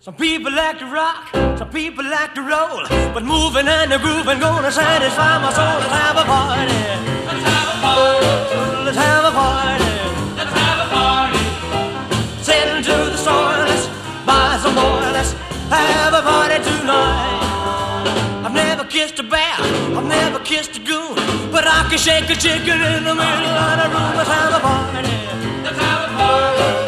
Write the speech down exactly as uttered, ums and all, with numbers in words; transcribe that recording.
Some people like to rock, some people like to roll, but moving and the grooving gonna satisfy my soul. Let's have a party. Let's have a party. Let's have a party. Let's have a party. Sitting to the store, let's buy some more. Let's have a party tonight. I've never kissed a bear, I've never kissed a goon, but I can shake a chicken in the middle of the room. Let's have a party. Let's have a party.